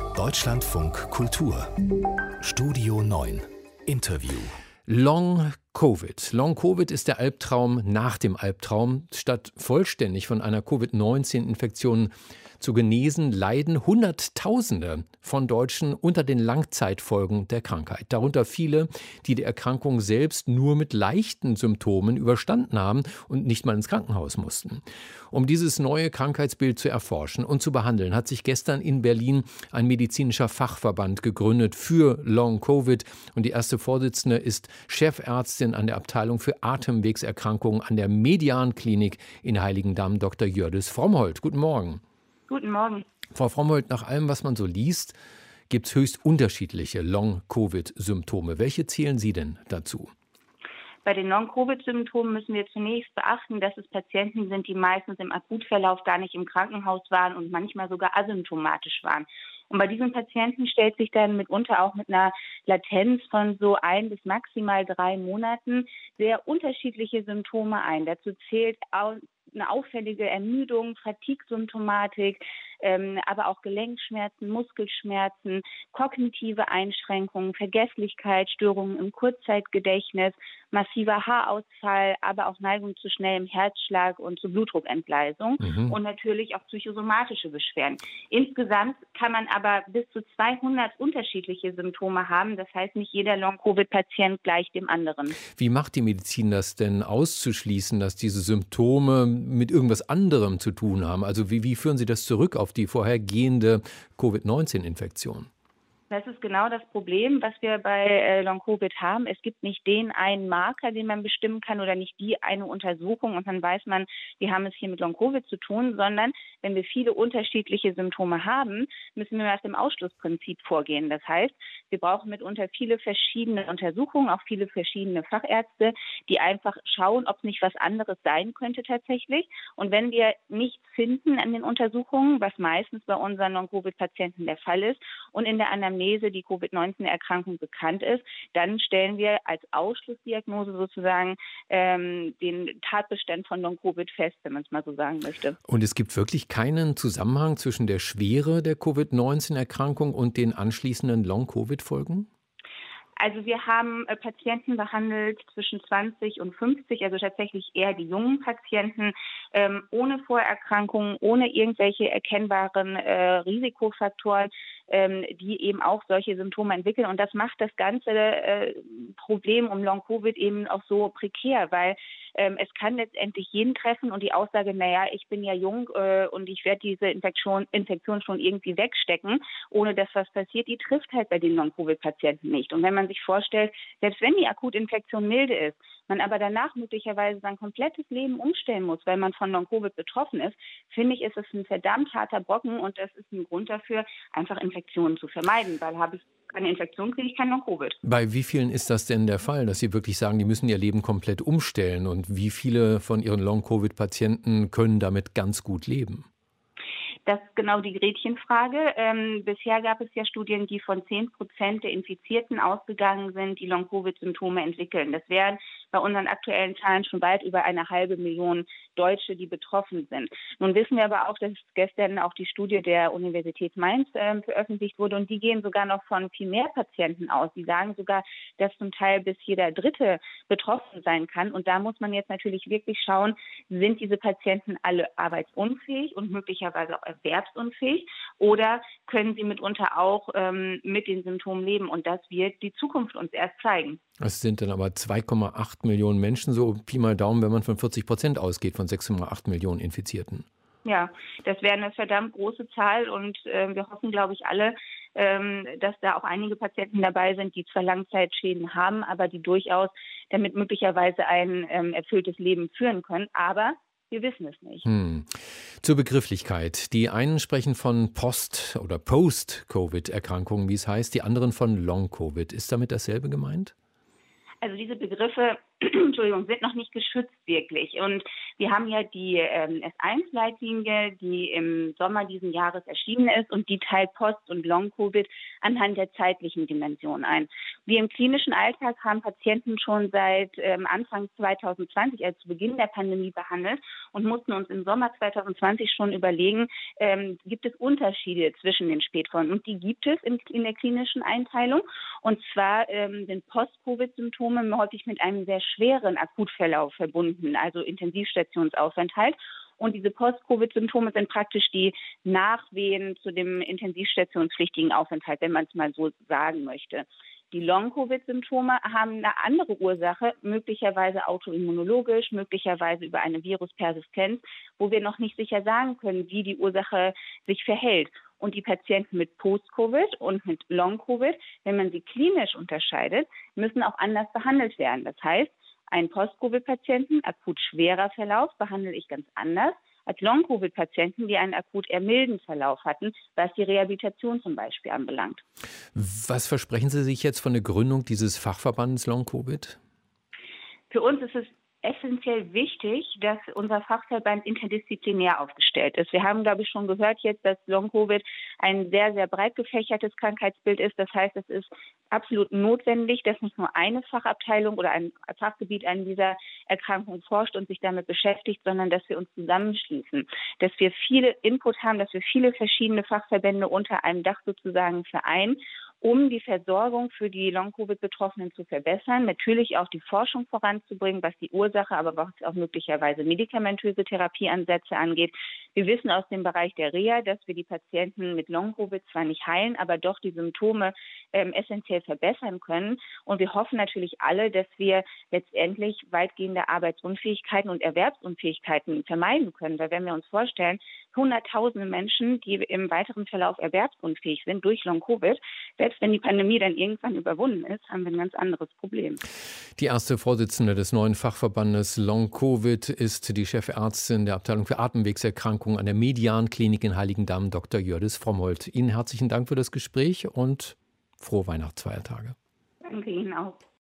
Deutschlandfunk Kultur Studio 9 Interview. Long Covid. Long Covid ist der Albtraum nach dem Albtraum. Statt vollständig von einer Covid-19-Infektion zu genesen, leiden Hunderttausende von Deutschen unter den Langzeitfolgen der Krankheit. Darunter viele, die die Erkrankung selbst nur mit leichten Symptomen überstanden haben und nicht mal ins Krankenhaus mussten. Um dieses neue Krankheitsbild zu erforschen und zu behandeln, hat sich gestern in Berlin ein medizinischer Fachverband gegründet für Long Covid. Und die erste Vorsitzende ist Chefärztin an der Abteilung für Atemwegserkrankungen an der Median Klinik in Heiligendamm, Dr. Jördis Frommholt. Guten Morgen. Guten Morgen. Frau Frommholt, nach allem, was man so liest, gibt es höchst unterschiedliche Long-Covid-Symptome. Welche zählen Sie denn dazu? Bei den Long-Covid-Symptomen müssen wir zunächst beachten, dass es Patienten sind, die meistens im Akutverlauf gar nicht im Krankenhaus waren und manchmal sogar asymptomatisch waren. Und bei diesen Patienten stellt sich dann mitunter auch mit einer Latenz von so 1 bis maximal 3 Monaten sehr unterschiedliche Symptome ein. Dazu zählt auch eine auffällige Ermüdung, Fatigue-Symptomatik, aber auch Gelenkschmerzen, Muskelschmerzen, kognitive Einschränkungen, Vergesslichkeit, Störungen im Kurzzeitgedächtnis, massiver Haarausfall, aber auch Neigung zu schnellem Herzschlag und zu Blutdruckentgleisung und natürlich auch psychosomatische Beschwerden. Insgesamt kann man aber bis zu 200 unterschiedliche Symptome haben. Das heißt, nicht jeder Long-Covid-Patient gleich dem anderen. Wie macht die Medizin das denn auszuschließen, dass diese Symptome mit irgendwas anderem zu tun haben? Also wie führen Sie das zurück auf die vorhergehende Covid-19-Infektion? Das ist genau das Problem, was wir bei Long-Covid haben. Es gibt nicht den einen Marker, den man bestimmen kann oder nicht die eine Untersuchung und dann weiß man, wir haben es hier mit Long-Covid zu tun, sondern wenn wir viele unterschiedliche Symptome haben, müssen wir nach dem Ausschlussprinzip vorgehen. Das heißt, wir brauchen mitunter viele verschiedene Untersuchungen, auch viele verschiedene Fachärzte, die einfach schauen, ob nicht was anderes sein könnte tatsächlich. Und wenn wir nichts finden an den Untersuchungen, was meistens bei unseren Long-Covid-Patienten der Fall ist und in der Anamnese die Covid-19-Erkrankung bekannt ist, dann stellen wir als Ausschlussdiagnose sozusagen den Tatbestand von Long-Covid fest, wenn man es mal so sagen möchte. Und es gibt wirklich keinen Zusammenhang zwischen der Schwere der Covid-19-Erkrankung und den anschließenden Long-Covid-Folgen? Also wir haben Patienten behandelt zwischen 20 und 50, also tatsächlich eher die jungen Patienten, ohne Vorerkrankungen, ohne irgendwelche erkennbaren Risikofaktoren, die eben auch solche Symptome entwickeln. Und das macht das ganze Problem um Long-Covid eben auch so prekär, weil es kann letztendlich jeden treffen und die Aussage, naja, ich bin ja jung und ich werde diese Infektion schon irgendwie wegstecken, ohne dass was passiert, die trifft halt bei den Long-Covid-Patienten nicht. Und wenn man sich vorstellt, selbst wenn die Akutinfektion milde ist, man aber danach möglicherweise sein komplettes Leben umstellen muss, weil man von Long-Covid betroffen ist, finde ich, ist es ein verdammt harter Brocken und das ist ein Grund dafür, einfach Infektionen zu vermeiden, weil habe ich keine Infektion, kriege ich kein Long-Covid. Bei wie vielen ist das denn der Fall, dass Sie wirklich sagen, die müssen ihr Leben komplett umstellen und wie viele von Ihren Long-Covid-Patienten können damit ganz gut leben? Das ist genau die Gretchenfrage. Bisher gab es ja Studien, die von 10% der Infizierten ausgegangen sind, die Long-Covid-Symptome entwickeln. Das wären bei unseren aktuellen Zahlen schon weit über 500.000 Deutsche, die betroffen sind. Nun wissen wir aber auch, dass gestern auch die Studie der Universität Mainz veröffentlicht wurde und die gehen sogar noch von viel mehr Patienten aus. Die sagen sogar, dass zum Teil bis jeder Dritte betroffen sein kann. Und da muss man jetzt natürlich wirklich schauen, sind diese Patienten alle arbeitsunfähig und möglicherweise auch erwerbsunfähig oder können sie mitunter auch mit den Symptomen leben? Und das wird die Zukunft uns erst zeigen. Es sind dann aber 2,8 Millionen Menschen, so Pi mal Daumen, wenn man von 40% ausgeht, von 6,8 Millionen Infizierten. Ja, das wäre eine verdammt große Zahl und wir hoffen, glaube ich, alle, dass da auch einige Patienten dabei sind, die zwar Langzeitschäden haben, aber die durchaus damit möglicherweise ein erfülltes Leben führen können. Aber wir wissen es nicht. Zur Begrifflichkeit. Die einen sprechen von Post- oder Post-Covid-Erkrankungen, wie es heißt, die anderen von Long-Covid. Ist damit dasselbe gemeint? Also diese Begriffe Entschuldigung, sind noch nicht geschützt wirklich. Und wir haben ja die S1-Leitlinie, die im Sommer diesen Jahres erschienen ist und die teilt Post- und Long-Covid anhand der zeitlichen Dimension ein. Wir im klinischen Alltag haben Patienten schon seit Anfang 2020, also zu Beginn der Pandemie, behandelt und mussten uns im Sommer 2020 schon überlegen, gibt es Unterschiede zwischen den Spätfolgen? Und die gibt es in der klinischen Einteilung. Und zwar sind Post-Covid-Symptome häufig mit einem sehr schweren Akutverlauf verbunden, also Intensivstationsaufenthalt. Und diese Post-Covid-Symptome sind praktisch die Nachwehen zu dem intensivstationspflichtigen Aufenthalt, wenn man es mal so sagen möchte. Die Long-Covid-Symptome haben eine andere Ursache, möglicherweise autoimmunologisch, möglicherweise über eine Viruspersistenz, wo wir noch nicht sicher sagen können, wie die Ursache sich verhält. Und die Patienten mit Post-Covid und mit Long-Covid, wenn man sie klinisch unterscheidet, müssen auch anders behandelt werden. Das heißt, einen Post-Covid-Patienten, akut schwerer Verlauf, behandle ich ganz anders als Long-Covid-Patienten, die einen akut eher milden Verlauf hatten, was die Rehabilitation zum Beispiel anbelangt. Was versprechen Sie sich jetzt von der Gründung dieses Fachverbandes Long-Covid? Für uns ist es essentiell wichtig, dass unser Fachverband interdisziplinär aufgestellt ist. Wir haben, glaube ich, schon gehört jetzt, dass Long-Covid ein sehr, sehr breit gefächertes Krankheitsbild ist. Das heißt, es ist absolut notwendig, dass nicht nur eine Fachabteilung oder ein Fachgebiet an dieser Erkrankung forscht und sich damit beschäftigt, sondern dass wir uns zusammenschließen, dass wir viele Input haben, dass wir viele verschiedene Fachverbände unter einem Dach sozusagen vereinen, um die Versorgung für die Long-Covid-Betroffenen zu verbessern, natürlich auch die Forschung voranzubringen, was die Ursache, aber was auch möglicherweise medikamentöse Therapieansätze angeht. Wir wissen aus dem Bereich der Reha, dass wir die Patienten mit Long-Covid zwar nicht heilen, aber doch die Symptome essentiell verbessern können. Und wir hoffen natürlich alle, dass wir letztendlich weitgehende Arbeitsunfähigkeiten und Erwerbsunfähigkeiten vermeiden können. Weil wenn wir uns vorstellen, Hunderttausende Menschen, die im weiteren Verlauf erwerbsunfähig sind durch Long-Covid, selbst wenn die Pandemie dann irgendwann überwunden ist, haben wir ein ganz anderes Problem. Die erste Vorsitzende des neuen Fachverbandes Long-Covid ist die Chefärztin der Abteilung für Atemwegserkrankungen an der Median-Klinik in Heiligendamm, Dr. Jördis Frommholt. Ihnen herzlichen Dank für das Gespräch und frohe Weihnachtsfeiertage. Danke Ihnen auch.